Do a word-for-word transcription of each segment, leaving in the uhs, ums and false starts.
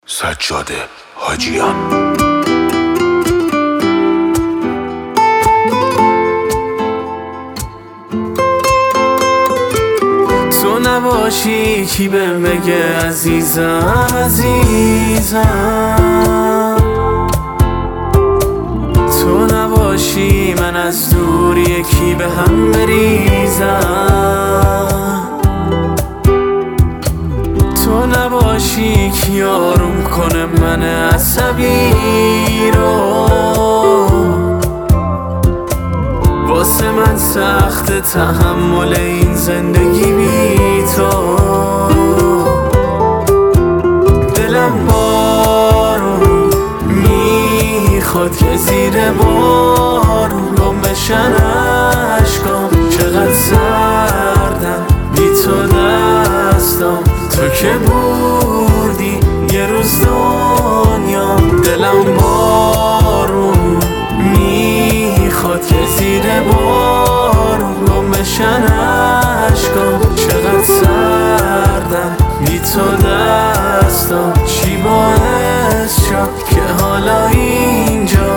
سجاده حاجیان. تو نباشی کی بهم بگه عزیزم عزیزم، تو نباشی من از دور یکی به هم بریزم، تو نباشی کی آروم کنه من عصبی رو. واسه من سخت تحمل این زندگی بی تو، دلم بارون میخواد که زیر بارون گم بشن عشقام. چقدر سردم بی تو دستام، تو که بودی یه روز دنیام. دلم بارون میخواد که زیر بارون گم بشن عشقام. چقدر سردم بی تو دستام، چی باعث شد که حالا اینجا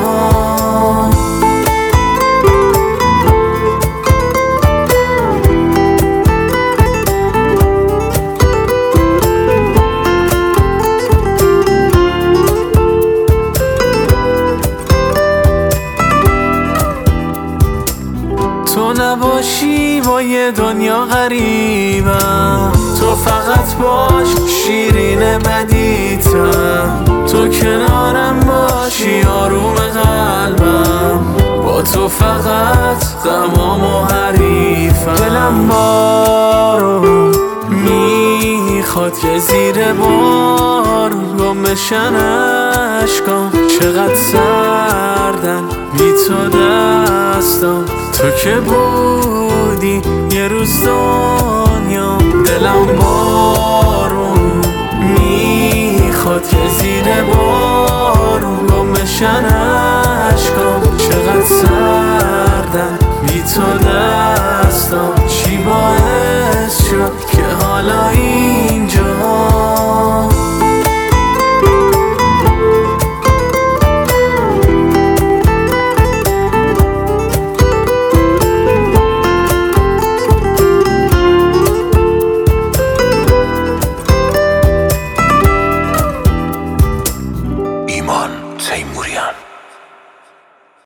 تو نباشی با یه دنیا غریبم. تو فقط باش شیرین بدیتم، تو کنارم باشی آروم قلبم. با تو فقط غمام و حریفم. دلم بارون میخواد که زیر بارون گم بشن عشقام. چقدر سردم بی تو دستام، تو که بودی یه روز دنیام. دلم بارون میخواد که زیر بارون گم بشن عشقام. چقدر سردم بی تو دستام، چی باعث شد که حالا